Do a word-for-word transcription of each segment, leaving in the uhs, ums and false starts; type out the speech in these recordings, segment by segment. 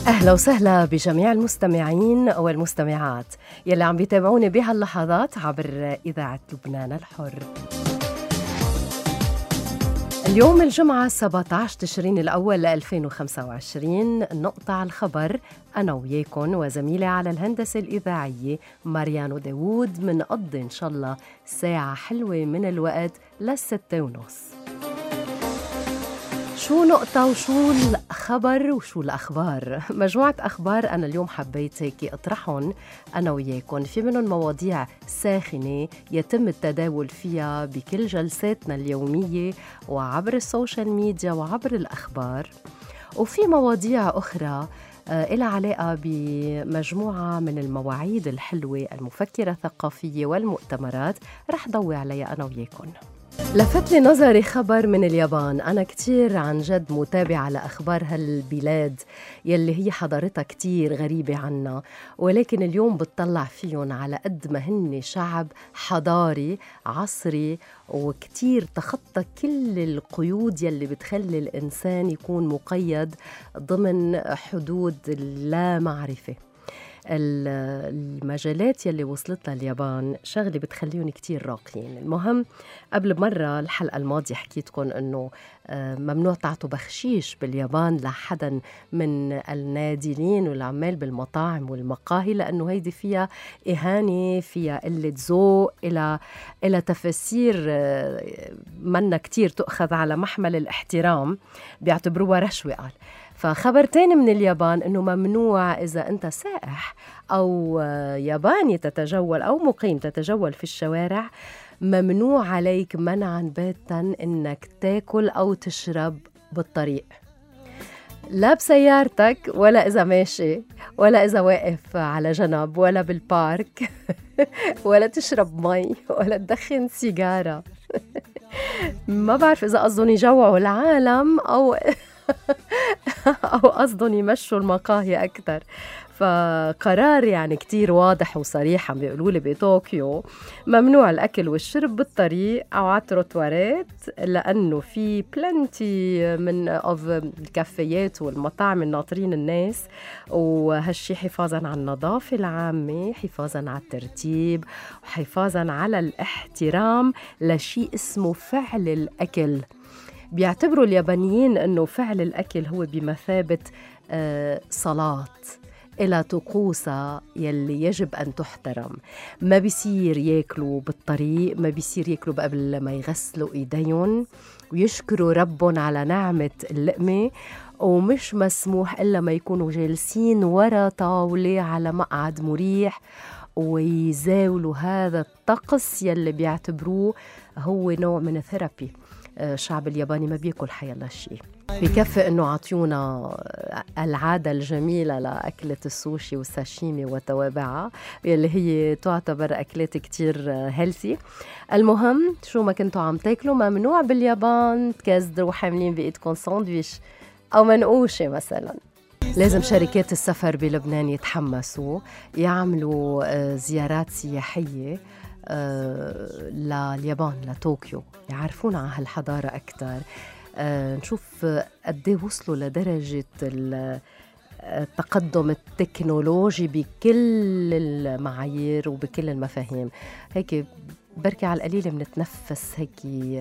أهلا وسهلا بجميع المستمعين والمستمعات يلي عم بيتابعوني بهاللحظات عبر إذاعة لبنان الحر. اليوم الجمعة سبعة عشر تشرين الأول ألفين وخمسة وعشرين، نقطع الخبر أنا وياكم وزميلي على الهندسة الإذاعية ماريانو داوود. منقضي إن شاء الله ساعة حلوة من الوقت للستة ونص. شو نقطة وشو الخبر وشو الأخبار؟ مجموعة أخبار أنا اليوم حبيت هيك أطرحهم أنا وياكم، في منهم مواضيع ساخنة يتم التداول فيها بكل جلساتنا اليومية وعبر السوشيال ميديا وعبر الأخبار، وفي مواضيع أخرى إلها علاقة بمجموعة من المواعيد الحلوة المفكرة الثقافية والمؤتمرات رح ضوي عليها أنا وياكم. لفت لي نظري خبر من اليابان. أنا كتير عن جد متابعة لأخبار هالبلاد يلي هي حضارتها كتير غريبة عنا، ولكن اليوم بتطلع فيهم على قد ما هن شعب حضاري عصري وكتير تخطى كل القيود يلي بتخلي الإنسان يكون مقيد ضمن حدود اللا معرفة. المجالات يلي وصلت لها اليابان شغلة بتخليهم كتير راقيين. المهم، قبل مرة الحلقة الماضية حكيتكم أنه ممنوع تعطوا بخشيش باليابان لحدا من النادلين والعمال بالمطاعم والمقاهي، لأنه هيدي فيها إهانة، فيها قلة ذوق، إلى إلى تفسير منا كتير تؤخذ على محمل الاحترام، بيعتبروها رشوة. قال فخبر تاني من اليابان أنه ممنوع إذا أنت سائح أو ياباني تتجول أو مقيم تتجول في الشوارع، ممنوع عليك منعا باتا أنك تاكل أو تشرب بالطريق، لا بسيارتك ولا إذا ماشي ولا إذا واقف على جنب ولا بالبارك ولا تشرب مي ولا تدخن سيجارة. ما بعرف إذا قصدهم يجوعوا العالم أو أو قصدهم يمشوا المقاهي أكتر. فقرار يعني كتير واضح وصريح عم بيقولوا لي بطوكيو ممنوع الأكل والشرب بالطريق أو على التروتوارات، لأنه في بلانتي من الكافيات والمطاعم الناطرين الناس، وهالشي حفاظاً على النظافة العامة، حفاظاً على الترتيب، وحفاظاً على الاحترام لشيء اسمه فعل الأكل. بيعتبروا اليابانيين أنه فعل الأكل هو بمثابة آه صلاة إلى طقوسها يلي يجب أن تحترم. ما بيصير ياكلوا بالطريق، ما بيصير ياكلوا قبل ما يغسلوا إيديهم ويشكروا ربهم على نعمة اللقمة، ومش مسموح إلا ما يكونوا جالسين ورا طاولة على مقعد مريح ويزاولوا هذا الطقس يلي بيعتبروه هو نوع من الثيرابي. الشعب الياباني ما بياكل حيالله شيء. بكفي انه عطيونا العاده الجميله لاكله السوشي والساشيمي وتوابعها اللي هي تعتبر اكلات كتير هيلثي. المهم، شو ما كنتوا عم تاكلوا ممنوع باليابان تكزدروا حاملين بايدكم ساندويش او منقوشه مثلا. لازم شركات السفر بلبنان يتحمسوا يعملوا زيارات سياحيه آه لليابان، لطوكيو، يعرفونا عن هالحضارة أكتر. آه نشوف قديه وصلوا لدرجة التقدم التكنولوجي بكل المعايير وبكل المفاهيم. هيك بركي على القليل منتنفس هيك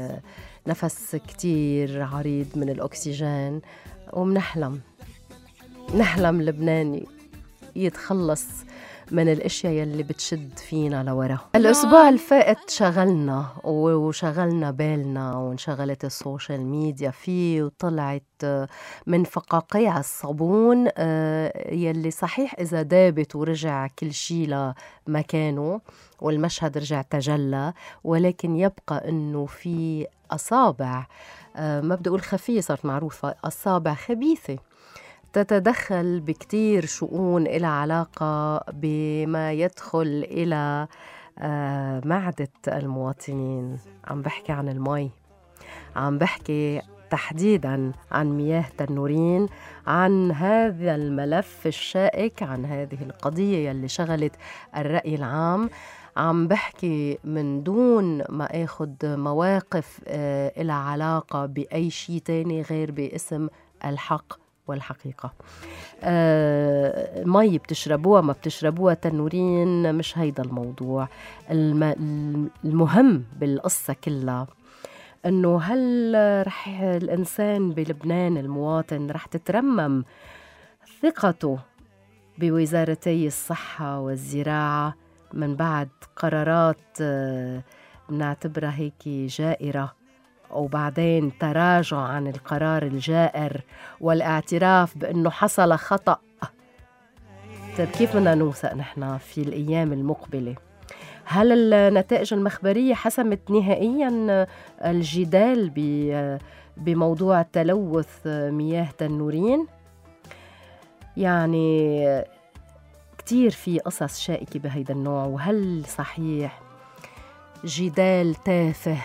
نفس كتير عريض من الأكسجين، ومنحلم نحلم لبناني يتخلص من الاشياء يلي بتشد فينا لورا. الاسبوع الفائت شغلنا وشغلنا بالنا وانشغلت السوشيال ميديا فيه، وطلعت من فقاقيع الصابون يلي صحيح اذا دابت ورجع كل شيء لمكانه والمشهد رجع تجلى، ولكن يبقى انه في اصابع، ما بدي اقول خفيه، صارت معروفه، اصابع خبيثه تتدخل بكتير شؤون إلى علاقة بما يدخل إلى معدة المواطنين. عم بحكي عن المي، عم بحكي تحديداً عن مياه تنورين، عن هذا الملف الشائك، عن هذه القضية يلي شغلت الرأي العام. عم بحكي من دون ما أخذ مواقف إلى علاقة بأي شيء تاني غير باسم الحق والحقيقة. آه مي بتشربوها ما بتشربوها تنورين، مش هيدا الموضوع. الم- المهم بالقصة كلها أنه هل رح الإنسان بلبنان المواطن رح تترمم ثقته بوزارتي الصحة والزراعة من بعد قرارات آه، بنعتبرها هيك جائرة، وبعدين تراجع عن القرار الجائر والاعتراف بأنه حصل خطأ؟ طيب كيف بدنا نوثق نحن في الأيام المقبلة؟ هل النتائج المخبرية حسمت نهائياً الجدال بموضوع تلوث مياه تنورين؟ يعني كتير في قصص شائكة بهيدا النوع. وهل صحيح جدال تافه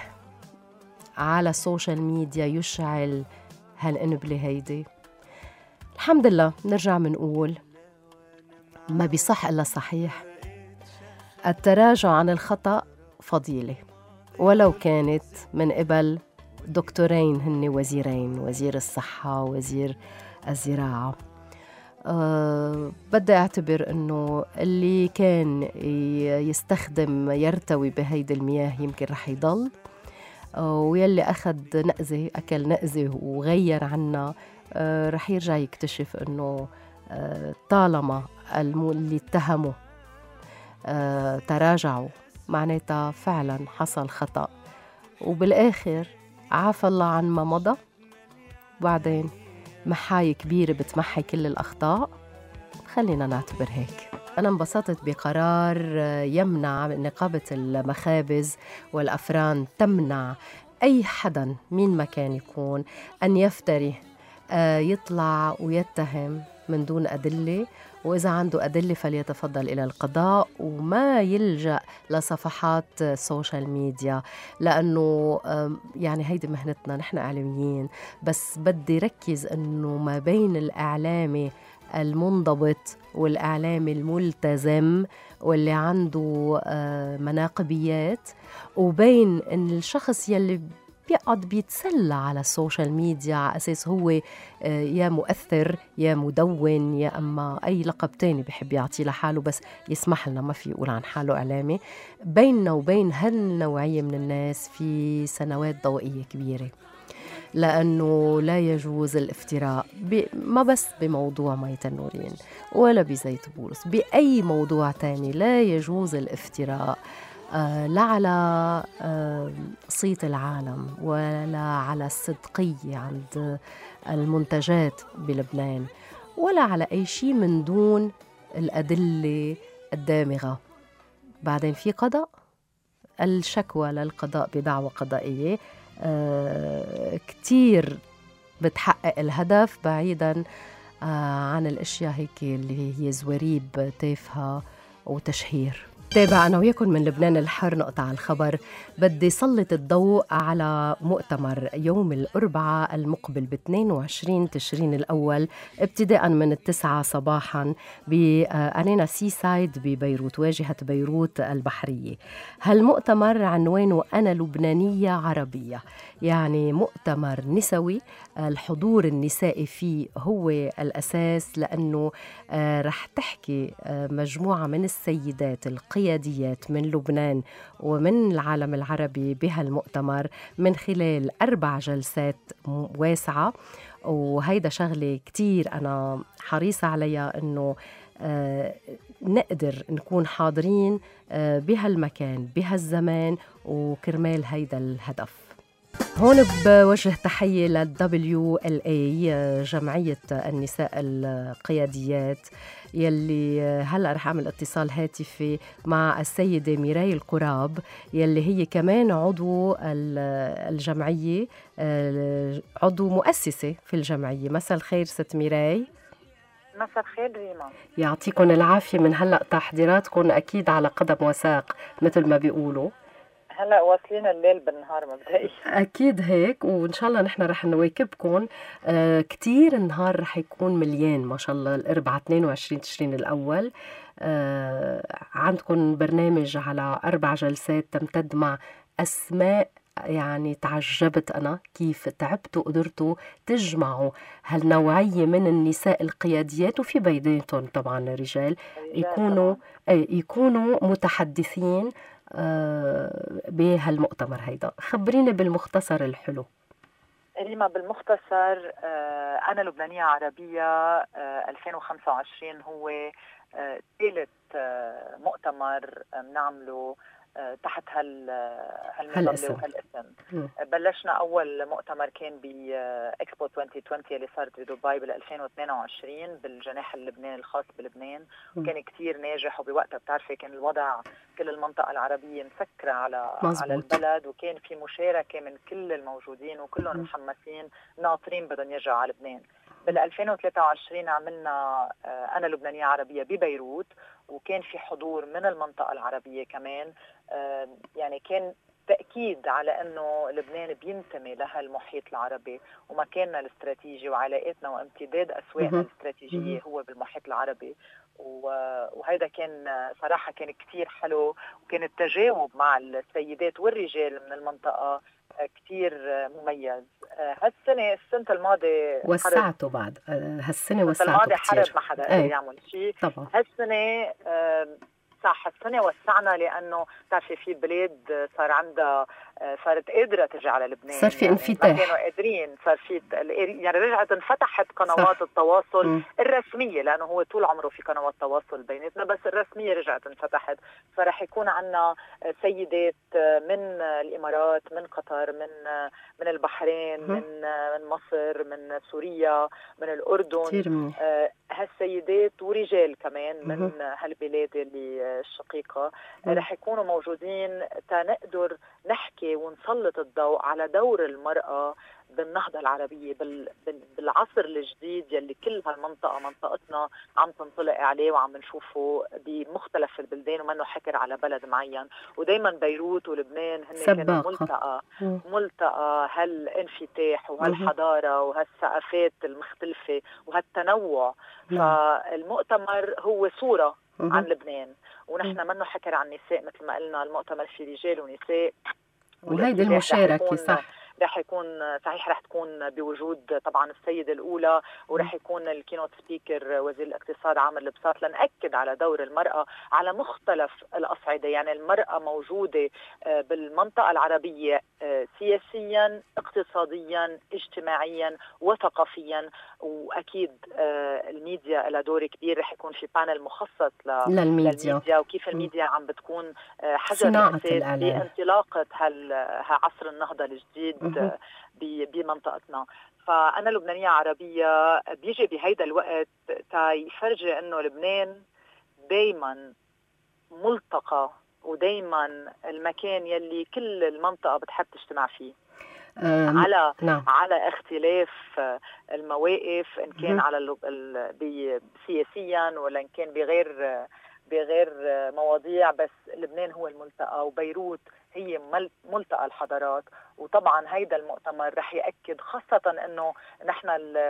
على السوشيال ميديا يشعل هالقنبلة هيدي؟ الحمد لله نرجع منقول ما بيصح إلا صحيح. التراجع عن الخطأ فضيلة، ولو كانت من قبل دكتورين هن وزيرين، وزير الصحة ووزير الزراعة. أه بدي أعتبر أنه اللي كان يستخدم يرتوي بهيدي المياه يمكن رح يضل، أه ويلي أخذ نقزة أكل نقزة وغير عنا أه رح يرجع يكتشف أنه أه طالما اللي اتهموا أه تراجعوا معناتها فعلا حصل خطأ، وبالآخر عافى الله عن ما مضى. وبعدين محاية كبيرة بتمحي كل الأخطاء، خلينا نعتبر هيك. أنا انبسطت بقرار يمنع نقابة المخابز والأفران، تمنع أي حدا مين ما كان يكون أن يفتري يطلع ويتهم من دون أدلة، وإذا عنده أدلة فليتفضل إلى القضاء وما يلجأ لصفحات سوشيال ميديا، لأنه يعني هيدي مهنتنا نحن إعلاميين. بس بدي ركز أنه ما بين الإعلامي المنضبط والإعلامي الملتزم واللي عنده مناقبيات، وبين أن الشخص يلي بيقعد بيتسلى على السوشيال ميديا على أساس هو يا مؤثر يا مدون يا أما أي لقب تاني بيحب يعطيه لحاله بس يسمح لنا ما في يقول عن حاله إعلامي. بيننا وبين هالنوعية من الناس في سنوات ضوئية كبيرة، لأنه لا يجوز الافتراء ما بس بموضوع مي تنورين ولا بزيت بولس، بأي موضوع تاني لا يجوز الافتراء آه لا على آه صيت العالم ولا على الصدقية عند المنتجات بلبنان ولا على أي شيء من دون الأدلة الدامغة. بعدين في قضاء، الشكوى للقضاء بدعوى قضائية آه كتير بتحقق الهدف، بعيدا آه عن الأشياء هيك اللي هي زوريب تافهة وتشهير. تابع أنا وياكم من لبنان الحر نقطة على الخبر. بدي سلط الضوء على مؤتمر يوم الأربعاء المقبل ب اثنين وعشرين تشرين الأول ابتداء من التسعة صباحا بأرينا سي سايد ببيروت، واجهة بيروت البحرية. هالمؤتمر عنوانه أنا لبنانية عربية، يعني مؤتمر نسوي. الحضور النسائي فيه هو الأساس، لأنه رح تحكي مجموعة من السيدات القياديات من لبنان ومن العالم العربي بهالمؤتمر من خلال أربع جلسات واسعة. وهيدا شغلة كتير أنا حريصة عليها أنه آه نقدر نكون حاضرين آه بهالمكان بهالزمان وكرمال هيدا الهدف. هون بوجه تحية لل دبليو إل إيه جمعية النساء القياديات يلي هلأ رح أعمل اتصال هاتفي مع السيدة ميراي القراب يلي هي كمان عضو الجمعية، عضو مؤسسة في الجمعية. مساء الخير ست ميراي. مساء الخير ريما، يعطيكم العافية. من هلأ تحضيراتكم أكيد على قدم وساق مثل ما بيقولوا. هلا واصلين الليل بالنهار مبدئيا. اكيد هيك، وان شاء الله نحن رح نواكبكم آه كتير. النهار رح يكون مليان ما شاء الله. الاربعاء اثنين وعشرين تشرين الاول آه عندكم برنامج على اربع جلسات تمتد مع اسماء يعني تعجبت أنا كيف تعبتوا قدرتوا تجمعوا هالنوعية من النساء القياديات، وفي بيناتهم طبعا الرجال، الرجال يكونوا طبعا. يكونوا متحدثين بهالمؤتمر هيدا. خبريني بالمختصر الحلو. ريما بالمختصر، أنا لبنانية عربية ألفين وخمسة وعشرين هو ثالث مؤتمر بنعمله تحت هال هالمظلة وهالاسم. بلشنا أول مؤتمر كان بإكسبو ألفين وعشرين اللي صارت بدبي بال ألفين واثنين وعشرين بالجناح اللبناني الخاص بلبنان، وكان كتير ناجح، وبوقتها بتعرفي كان الوضع كل المنطقة العربية مسكرة على مزبوط. على البلد، وكان في مشاركة من كل الموجودين وكلهم محمسين ناطرين بدهم يرجعوا على لبنان. بال ألفين وثلاثة وعشرين عملنا أنا لبنانية عربية ببيروت، وكان في حضور من المنطقة العربية كمان. يعني كان تأكيد على أنه لبنان بينتمي لهالمحيط العربي ومكاننا الاستراتيجي وعلاقاتنا وامتداد أسواقنا الاستراتيجية هو بالمحيط العربي. وهذا كان صراحة كان كتير حلو، وكان التجاوب مع السيدات والرجال من المنطقة كتير مميز. هالسنة السنة الماضية وسعته بعد هالسنة وسعته الماضية حرب ما حدا قدر يعمل شيء. هالسنة صح، السنة وسعنا لأنه تعرفي في بلاد صار عندها صارت قادرة ترجع على لبنان، صار في يعني انفتاح، ما كانوا قادرين، صار في يعني رجعت انفتحت قنوات صح. التواصل م. الرسمية، لأنه هو طول عمره في قنوات تواصل بيناتنا، بس الرسمية رجعت انفتحت. فرح يكون عنا سيدات من الإمارات، من قطر، من من البحرين، م. من من مصر، من سوريا، من الأردن، آه هالسيدات ورجال كمان من م. هالبلاد اللي الشقيقة رح يكونوا موجودين تنقدر نحكي ونسلط الضوء على دور المرأة بالنهضة العربية بالعصر الجديد يلي كل هالمنطقة منطقتنا عم تنطلق عليه وعم نشوفه بمختلف البلدان، ومنه حكر على بلد معين. ودايما بيروت ولبنان هن كانوا ملتقى ملتقى هالانفتاح وهالحضارة وهالثقافات المختلفة وهالتنوع. فالمؤتمر هو صورة عن لبنان، ونحن منه حكر عن النساء مثل ما قلنا، المؤتمر في رجال ونساء، وهيدي المشاركة صح. رح يكون صحيح رح تكون بوجود طبعا السيدة الأولى، ورح يكون الكينوت سبيكر وزير الاقتصاد عامر البساط، لنأكد على دور المرأة على مختلف الأصعدة. يعني المرأة موجودة بالمنطقة العربية سياسيا، اقتصاديا، اجتماعيا وثقافيا، وأكيد الميديا لها دور كبير. رح يكون في بانل مخصص للميديا, للميديا وكيف الميديا عم بتكون حجر أساس بانطلاقة هالعصر النهضة الجديد بمنطقتنا. فأنا لبنانية عربية بيجي بهيدا الوقت تيفرجي أنه لبنان دايما ملتقى، ودايما المكان يلي كل المنطقة بتحب تجتمع فيه على نعم. على اختلاف المواقف، إن كان على ال... سياسيا ولا إن كان بغير بغير مواضيع، بس لبنان هو الملتقى، وبيروت هي ملتقى الحضارات. وطبعا هيدا المؤتمر رح يأكد خاصة انه نحن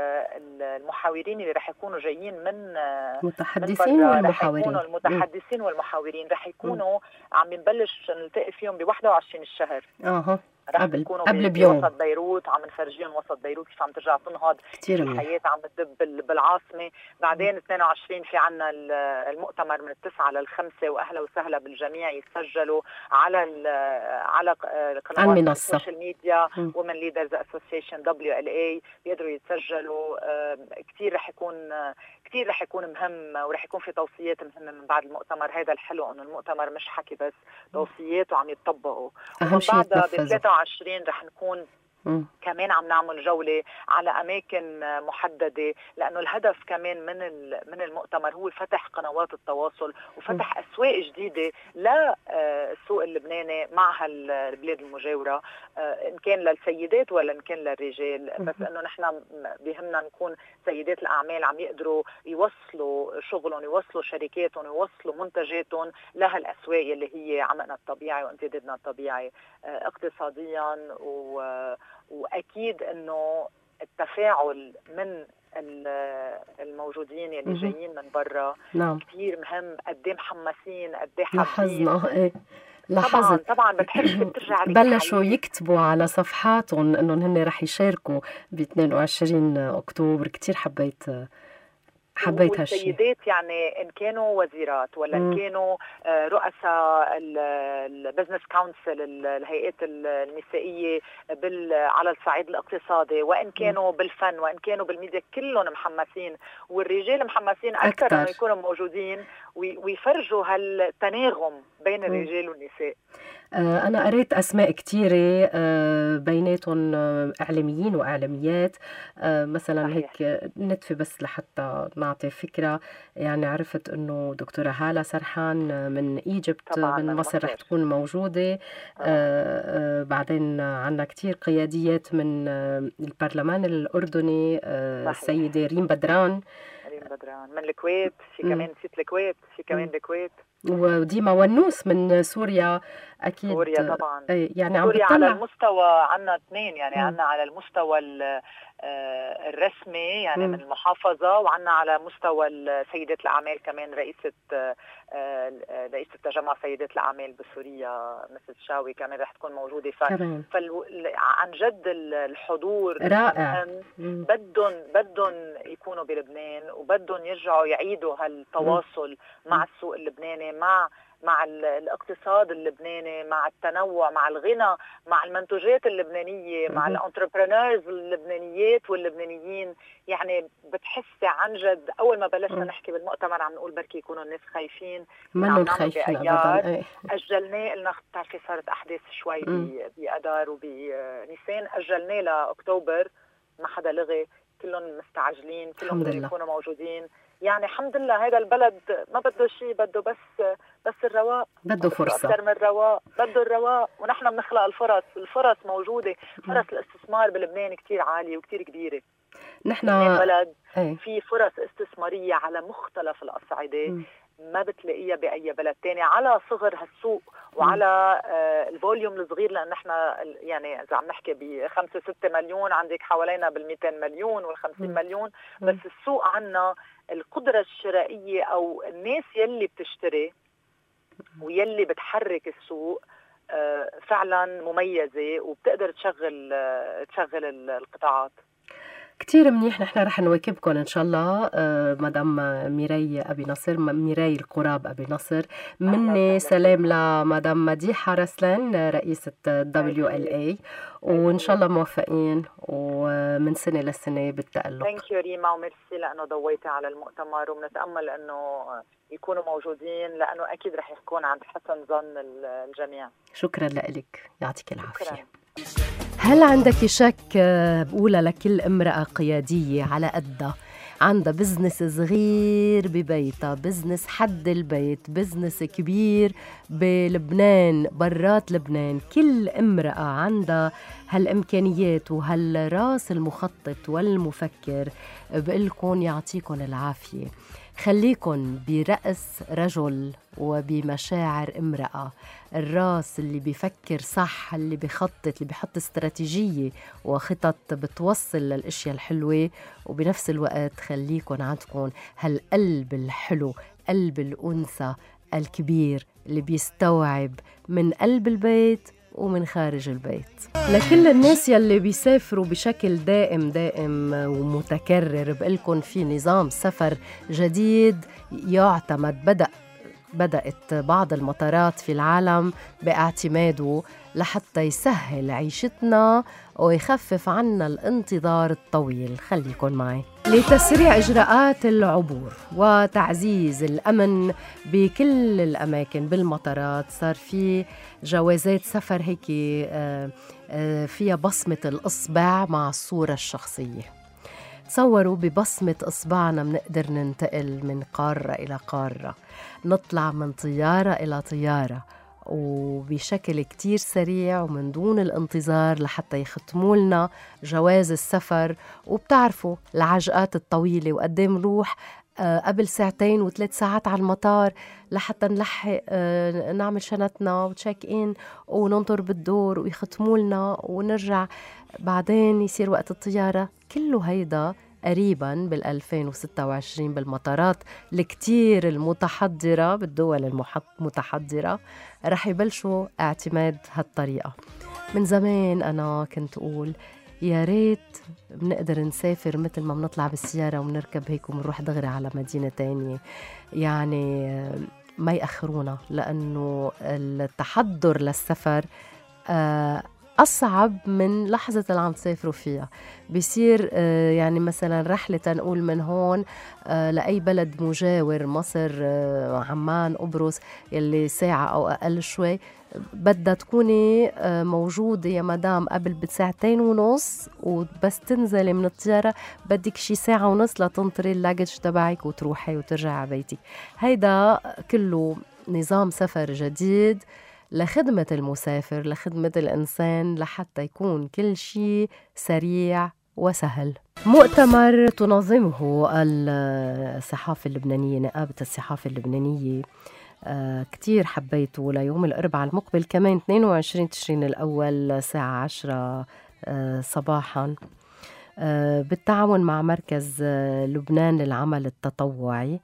المحاورين اللي رح يكونوا جايين من متحدثين والمحاورين، المتحدثين والمحاورين رح يكونوا عم نبلش نلتقي فيهم ب واحد وعشرين الشهر. اها رح قبل يكونوا قبل بيوم بوسط بيروت، عم نفرجيهم وسط بيروت كيف عم ترجع تنهض، كيف الحياة عم بتدب بالعاصمة. بعدين اثنين وعشرين في عنا المؤتمر من التسعة للخمسة، واهلا وسهلا بالجميع يتسجلوا على على قنوات السوشيال ميديا ومن ليدرز اسوسيشن دبليو ال اي بيقدروا يتسجلوا. كثير رح يكون كثير رح يكون مهم، ورح يكون في توصيات مهمة من بعد المؤتمر. هذا الحلو انه المؤتمر مش حكي بس، توصيات وعم يتطبقوا. ومن بعدها ب ثلاثة وعشرين رح نكون م. كمان عم نعمل جولة على أماكن محددة، لأنه الهدف كمان من من المؤتمر هو فتح قنوات التواصل وفتح م. أسواق جديدة للسوق اللبناني مع هالبلاد المجاورة، إن كان للسيدات ولا إن كان للرجال. م. بس إنه نحن بيهمنا نكون سيدات الأعمال عم يقدروا يوصلوا شغلهم، يوصلوا شركاتهم، يوصلوا منتجاتهم لهالأسواق اللي هي عمقنا الطبيعي وامتدادنا الطبيعي اقتصاديا. و وأكيد أنه التفاعل من الموجودين اللي جايين من برا نعم. كتير مهم. قديه محمسين، قديه حابين. لاحظنا ايه طبعا طبعا بتحس بترجع لك بلشوا يكتبوا على صفحاتهم انهم هن رح يشاركوا ب اثنين وعشرين اكتوبر. كتير حبيت حبيت هالشيء. والسيدات يعني ان كانوا وزيرات ولا ان كانوا رؤساء البزنس كونسل، الهيئات النسائيه بال على الصعيد الاقتصادي، وان كانوا بالفن، وان كانوا بالميديا، كلهم محمسين، والرجال محمسين اكثر انه يكونوا موجودين ويفرجوا هالتناغم بين الرجال والنساء. أنا قريت أسماء كتيرة بيناتهم إعلاميين وإعلاميات. مثلا صحيح. هيك نتفي بس لحتى نعطي فكرة، يعني عرفت أنه دكتورة هالة سرحان من إيجيبت من مصر رح تكون موجودة. آه بعدين عنا كتير قياديات من البرلمان الأردني، آه السيدة ريم بدران ريم بدران من الكويت، في كمان نسيت الكويت، في كمان الكويت، وديما ونوس من سوريا. أكيد سوريا طبعا. يعني سوريا على المستوى عنا اثنين، يعني عنا على المستوى الرسمي يعني م. من المحافظة، وعنا على مستوى سيدات الأعمال كمان رئيسة رئيسة تجمع سيدات الأعمال بسوريا مسز شاوي كمان رح تكون موجودة. ف... فال... عن جد الحضور رائع. بدهم بدهم يكونوا بلبنان، وبدهم يرجعوا يعيدوا هالتواصل م. مع السوق اللبناني، مع مع الاقتصاد اللبناني، مع التنوع، مع الغنى، مع المنتوجات اللبنانية، مع الانتربرينورز اللبنانيات واللبنانيين. يعني بتحسي عن جد أول ما بلشنا نحكي بالمؤتمر عم نقول بركي يكونوا الناس خايفين، ما خايفين أبدا. أجلناه، قلنا بتعرفي صارت أحداث شوي بأدار وبنيسان، أجلناه لأكتوبر، ما حدا لغي، كلهم مستعجلين، كلهم بدهم يكونوا موجودين. يعني الحمد لله هذا البلد ما بده شيء، بده بس بس الرواق، بده فرصة أكثر من الرواق، بده الرواق، ونحن بنخلق الفرص. الفرص موجودة، فرص الاستثمار بلبنان كتير عالية وكتير كبيرة. نحن بلد في فرص استثمارية على مختلف الأصعدة ما بتلاقيها بأي بلد تاني، على صغر هالسوق وعلى آه الفوليوم الصغير، لأن احنا يعني إذا عم نحكي بخمسة ستة مليون، عندك حوالينا بالمئتين مليون والخمسين مليون، بس السوق عنا القدرة الشرائية أو الناس يلي بتشتري ويلي بتحرك السوق آه فعلا مميزة، وبتقدر تشغل آه تشغل القطاعات. كتير منيح. نحن رح نواكبكم إن شاء الله. آه مدام ميراي أبي نصر، ميراي القراب أبي نصر. مني سلام لمدام مديحة رسلان رئيسة دبليو إل إيه، وإن شاء الله موفقين ومن سنة لسنة بالتألق. ثانك يو ريما، وميرسي لأنه ضويتي على المؤتمر، وبنتأمل أنه يكونوا موجودين، لأنه أكيد رح يكون عند حسن ظن الجميع. شكرا لك، يعطيك العافية. هل عندك شك؟ بقولها لكل امرأة قيادية على قدها، عندها بزنس صغير ببيتها، بزنس حد البيت، بزنس كبير بلبنان برات لبنان. كل امرأة عندها هالإمكانيات وهالراس المخطط والمفكر. بقلكن يعطيكن العافية، خليكن برأس رجل وبمشاعر امرأة، الراس اللي بيفكر صح، اللي بيخطط، اللي بيحط استراتيجية وخطط بتوصل للأشياء الحلوة، وبنفس الوقت خليكن عندكن هالقلب الحلو، قلب الأنثى الكبير اللي بيستوعب من قلب البيت ومن خارج البيت. لكل الناس يلي بيسافروا بشكل دائم دائم ومتكرر، بقلكن في نظام سفر جديد يعتمد، بدأ بدأت بعض المطارات في العالم باعتماده لحتى يسهل عيشتنا ويخفف عنا الانتظار الطويل. خليكن معي. لتسريع إجراءات العبور وتعزيز الأمن بكل الأماكن بالمطارات، صار في جوازات سفر هيك فيها بصمة الإصبع مع الصورة الشخصية. تصوروا ببصمة إصبعنا منقدر ننتقل من قارة إلى قارة، نطلع من طيارة إلى طيارة، وبشكل كتير سريع ومن دون الانتظار لحتى يختموا لنا جواز السفر. وبتعرفوا العجقات الطويلة وقديه منروح قبل ساعتين وثلاث ساعات على المطار لحتى نلحق نعمل شنطنا وتشيك إن وننطر بالدور ويختموا لنا ونرجع بعدين يصير وقت الطيارة. كله هيدا قريبا بالألفين وستة وعشرين بالمطارات الكتير المتحضرة بالدول المتحضرة رح يبلشوا اعتماد هالطريقة. من زمان أنا كنت أقول يا ريت بنقدر نسافر مثل ما بنطلع بالسيارة ونركب هيك ونروح دغري على مدينة تانية، يعني ما يأخرونا، لأنه التحضر للسفر أصعب من لحظة اللي عم تسافروا فيها. بيصير يعني مثلا رحلة نقول من هون لأي بلد مجاور، مصر، عمان، قبرص، يلي ساعة أو أقل شوي، بدها تكوني موجودة يا مدام قبل بساعتين ونص، وبس تنزلي من الطيارة بدك شي ساعة ونص لتنطري اللاجج تبعك وتروحي وترجعي على بيتك. هيدا كله نظام سفر جديد لخدمة المسافر، لخدمة الإنسان، لحتى يكون كل شيء سريع وسهل. مؤتمر تنظمه الصحافة اللبنانية، نقابة الصحافة اللبنانية، آه كتير حبيته، ليوم الأربعاء المقبل كمان اثنين وعشرين تشرين الأول الساعة عشرة آه صباحا، آه بالتعاون مع مركز آه لبنان للعمل التطوعي.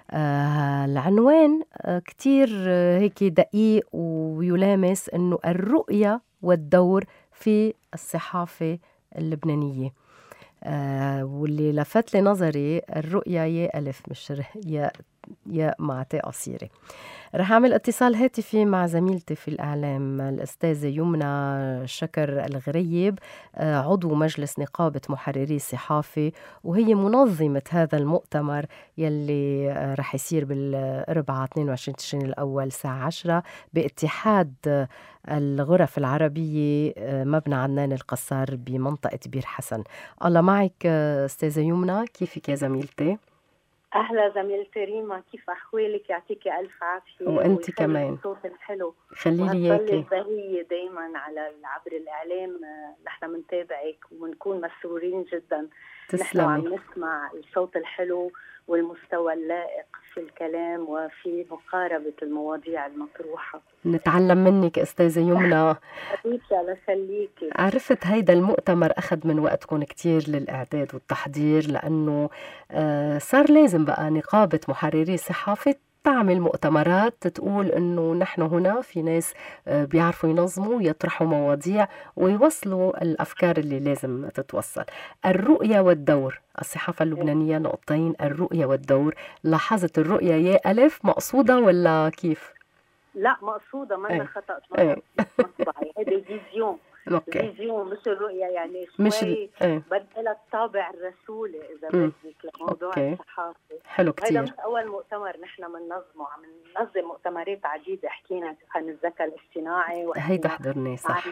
آه العنوان آه كتير آه هيك دقيق ويلامس إنه الرؤية والدور في الصحافة اللبنانية. آه واللي لفت لي نظري الرؤية يا ألف مش يا يا مع تاء قصيرة. رح أعمل اتصال هاتفي مع زميلتي في الإعلام الأستاذة يمنى شكر الغريب، عضو مجلس نقابة محرري الصحافة، وهي منظمة هذا المؤتمر يلي رح يصير بالأربعاء اثنين وعشرين تشرين الأول الساعة عشرة باتحاد الغرف العربية مبنى عدنان القصار بمنطقة بير حسن. الله معك أستاذة يمنى، كيفك يا زميلتي؟ أهلا زميلتي ريما، كيف أحوالك؟ يعطيكي ألف عافية وأنت كمان. الصوت الحلو خلي لي إياكي البهية دايما على عبر الإعلام. نحن منتابعك ومنكون مسرورين جدا. نحن عم نسمع الصوت الحلو والمستوى اللائق في الكلام وفي مقاربة المواضيع المطروحة. نتعلم منك أستاذة يمنى. حبيبتي الله يخليكي. عرفت هيدا المؤتمر أخذ من وقتكم كتير للإعداد والتحضير، لأنه آه صار لازم بقى نقابة محرري الصحافة تعمل مؤتمرات تقول إنه نحن هنا في ناس آه بيعرفوا ينظموا ويطرحوا مواضيع ويوصلوا الأفكار اللي لازم تتوصل. الرؤية والدور، الصحافة اللبنانية نقطتين، الرؤية والدور. لاحظت الرؤية يا ألف مقصودة ولا كيف؟ لا مقصودة، ما أنا خطأ مطبعي. هذا فيزيون فيزيون مش الرؤية، يعني شوي بدلها الطابع الرسولي إذا بدك لموضوع الصحافة. حلو كتير. هذا مش أول مؤتمر نحن مننظمه، عم ننظم مؤتمرات عديدة. حكينا عن الذكاء الاصطناعي، هيدا حضرناه صح.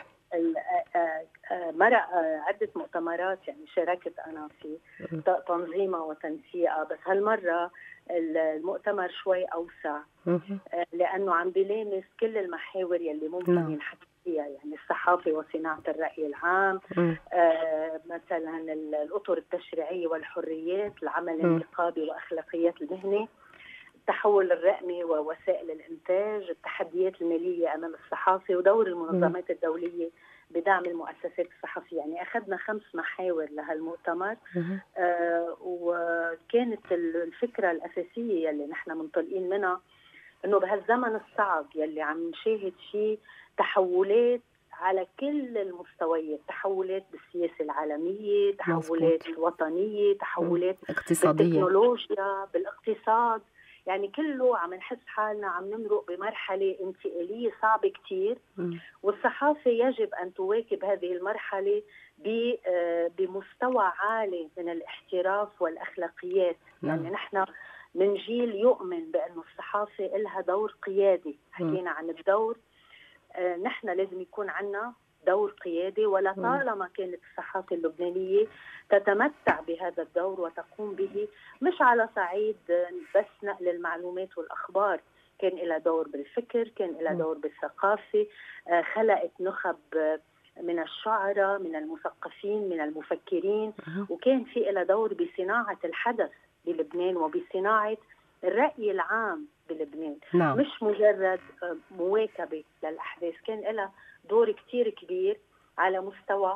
مرق عدة مؤتمرات يعني شاركت أنا في تنظيمها وتنسيقها، بس هالمرة المؤتمر شوي أوسع لأنه عم بيلامس كل المحاور يلي ممكن ينحكي فيها، يعني الصحافة وصناعة الرأي العام، آه مثلا الأطر التشريعية والحريات، العمل النقابي وأخلاقيات المهنة، التحول الرقمي ووسائل الإنتاج، التحديات المالية أمام الصحافة، ودور المنظمات الدولية بدعم المؤسسات الصحفية. يعني أخذنا خمس محاور لهالمؤتمر. آه وكانت الفكرة الأساسية اللي نحن منطلقين منها إنه بهالزمن الصعب يلي عم نشاهد فيه تحولات على كل المستويات، تحولات بالسياسة العالمية، تحولات مزبوط. وطنية، تحولات اقتصادية، بالتكنولوجيا، بالاقتصاد، يعني كله عم نحس حالنا عم نمرق بمرحلة انتقالية صعبة كتير. م. والصحافة يجب أن تواكب هذه المرحلة بمستوى عالي من الاحتراف والأخلاقيات. م. يعني نحن من جيل يؤمن بأن الصحافة لها دور قيادي. حكينا عن الدور، آه نحن لازم يكون عنا دور قيادي، ولا طالما كانت الصحافة اللبنانية تتمتع بهذا الدور وتقوم به، مش على صعيد بس نقل المعلومات والأخبار، كان لها دور بالفكر، كان لها دور بالثقافة، آه خلقت نخب من الشعراء، من المثقفين، من المفكرين، وكان في لها دور بصناعة الحدث بلبنان وبصناعة الرأي العام بلبنان. نعم. مش مجرد مواكبة للأحداث، كان لها دور كتير كبير على مستوى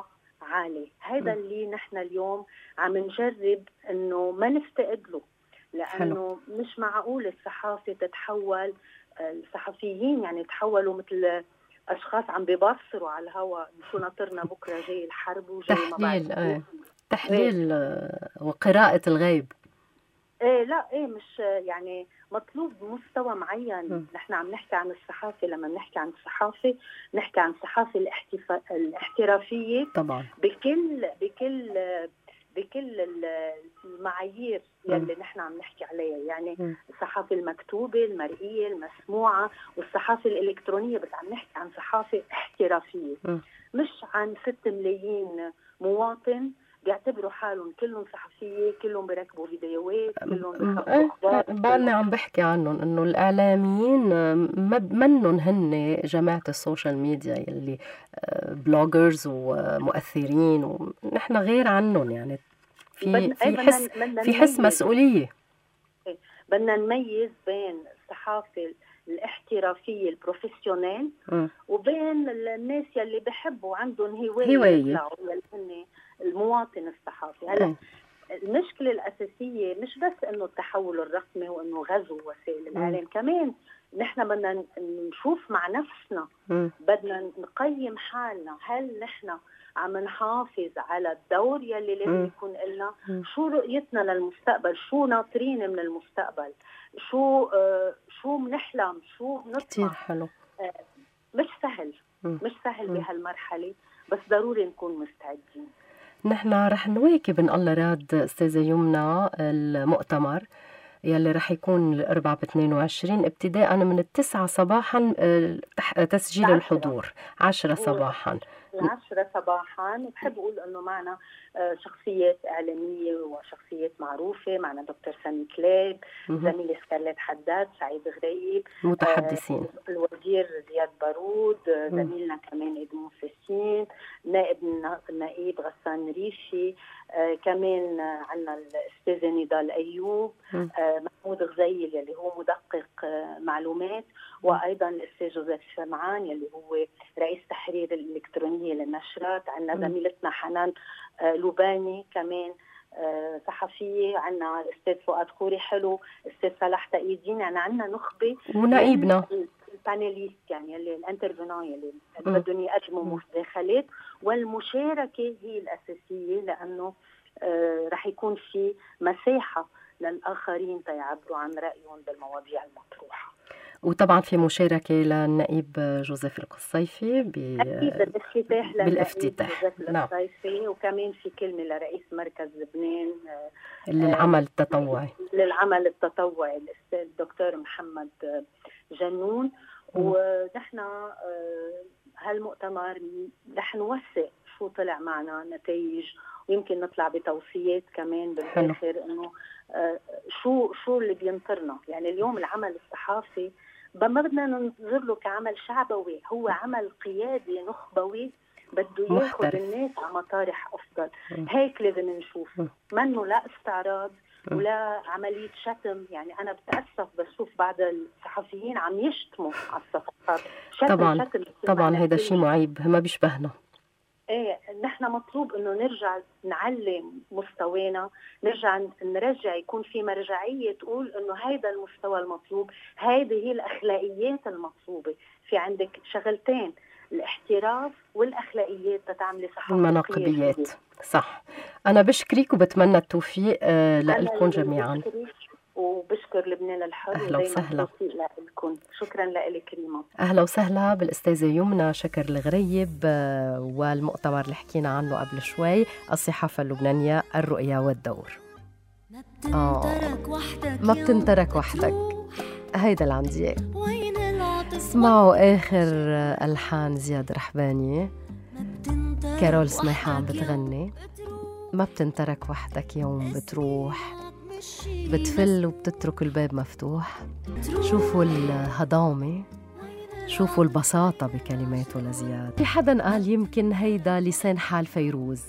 عالي. هذا اللي نحن اليوم عم نجرب انه ما نفتقد له، لانه حلو. مش معقول الصحافه تتحول، الصحفيين يعني تحولوا مثل اشخاص عم بيبصروا على الهواء، شو ناطرنا بكره، جاي الحرب وجاي تحليل آه. تحليل آه. وقراءه الغيب. ايه لا ايه مش يعني مطلوب مستوى معين. م. نحن عم نحكي عن الصحافه، لما نحكي عن الصحافه نحكي عن الصحافه الاحتف... الاحترافيه طبعا بكل بكل بكل المعايير يلي نحن عم نحكي عليها، يعني م. الصحافه المكتوبه، المرئيه، المسموعه، والصحافه الالكترونيه، بس عم نحكي عن صحافه احترافيه. م. مش عن ستة ملايين مواطن بيعتبروا حالهم كلهم صحفيه، كلهم بيركبوا فيديوهات، كلهم بيخبروا اخبار. بعدنا عم بحكي عنهم انه الاعلاميين منهم هن جماعه السوشيال ميديا اللي بلوجرز ومؤثرين، ونحن غير عنهم، يعني في في حس في حس مسؤوليه. بدنا نميز بين الصحافه الاحترافيه البروفيسيونيل وبين الناس يلي بحبوا عندهم هوايه يطلعوا، يلي هن المواطن الصحافي. هلا المشكله الاساسيه مش بس انه التحول الرقمي وانه غزو وسائل الاعلام، كمان نحن بدنا نشوف مع نفسنا، م. بدنا نقيم حالنا، هل نحن عم نحافظ على الدور يلي لازم يكون لنا؟ شو رؤيتنا للمستقبل؟ شو ناطرين من المستقبل؟ شو آه شو بنحلم؟ شو بنطمح؟ كثير حلو. آه مش سهل، م. مش سهل م. بهالمرحله، بس ضروري نكون مستعدين. نحن رح نواكب إن الله راد أستاذة يمنى المؤتمر يلي رح يكون الأربعاء باثنين وعشرين ابتداء من التسعة صباحا تسجيل الحضور عشرة صباحا العشرة صباحا. وبحب أقول أنه معنا شخصيات إعلامية وشخصيات معروفة، معنا دكتور سامي كلاب، زميلة سكارلت حداد، سعيد غريب، متحدثين، آه، الوزير زياد بارود، زميلنا كمان إدمون فسين، نائب النائب غسان ريشي، آه، كمان عنا الأستاذة نضال أيوب، آه، محمود غزيل يلي هو مدقق آه، معلومات، وأيضا الأستاذ جوزيف شمعان يلي هو رئيس تحرير الإلكترونية للنشرات، عنا زميلتنا حنان آه، لوباني كمان آه، صحفية، عنا الأستاذ فؤاد خوري حلو، الأستاذ صلاح تقيدين، يعني عنا نخبة ونائبنا البانيليست، يعني اللي الانترفينون اللي بدهم يقدموا مداخلات، والمشاركة هي الأساسية، لأنه آه رح يكون في مساحة للآخرين تيعبروا عن رأيهم بالمواضيع المطروحة. وطبعا في مشاركة للنائب جوزيف القصيفي ب... بالافتتاح بالافتتاح جوزيف القصيفي، نعم. وكمان في كلمة لرئيس مركز لبنان للعمل التطوعي للعمل التطوعي الأستاذ الدكتور محمد جنون. ونحن هالمؤتمر رح نوثق شو طلع معنا نتائج، ويمكن نطلع بتوصيات كمان بالآخر إنه شو شو اللي بينطرنا. يعني اليوم العمل الصحافي ما بدنا ننظر له كعمل شعبوي، هو عمل قيادي نخبوي بده ياخذ الناس على مطارح افضل. هيك لازم نشوف، منه لا استعراض ولا عمليه شتم. يعني انا بتاسف بشوف بعض الصحفيين عم يشتموا على الصفحات. طبعا شتم طبعا هذا شيء معيب، ما بيشبهنا. ايه نحن مطلوب انه نرجع نعلي مستوانا، نرجع نرجع يكون في مرجعيه تقول انه هيدا المستوى المطلوب، هيدي هي الاخلاقيات المطلوبه. في عندك شغلتين، الاحتراف والاخلاقيات تتعاملي صح المناقبيات. صح. انا بشكرك وبتمنى التوفيق لكم جميعا، وبشكر لبنان الحر. أهلا وسهلا لكم. شكرا لك ريما. أهلا وسهلا بالأستاذة يمنى شكر الغريب، والمؤتمر اللي حكينا عنه قبل شوي، الصحافة اللبنانية الرؤية والدور. آه ما بتنترك وحدك، هيدا اللي عندي. اسمعوا آخر ألحان زياد رحباني، كارول سماحة عم بتغني. ما بتنترك وحدك يوم بتروح، بتفل وبتترك الباب مفتوح. شوفوا الهضامة، شوفوا البساطة بكلماته لزياد. في حدا قال يمكن هيدا لسان حال فيروز.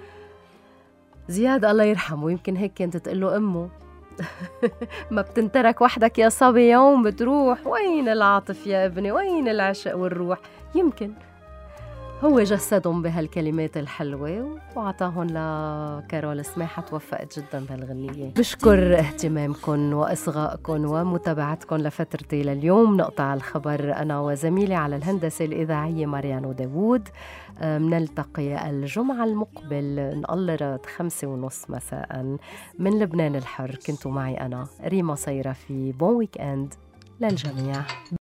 زياد الله يرحمه يمكن هيك كانت تقله أمه. ما بتنترك وحدك يا صبي يوم بتروح، وين العاطف يا ابني، وين العشق والروح. يمكن هو جسدهم بهالكلمات الحلوة وعطاهم لكارول سماحة. توفقت جدا بهالغنية. بشكر اهتمامكم وإصغائكم ومتابعتكم لفترتي لليوم. نقطع الخبر أنا وزميلي على الهندسة الإذاعية ماريانو داوود. منلتقي الجمعة المقبل نقلرت خمسة ونص مساء من لبنان الحر. كنتوا معي أنا ريما صيرفي. بون ويك أند للجميع.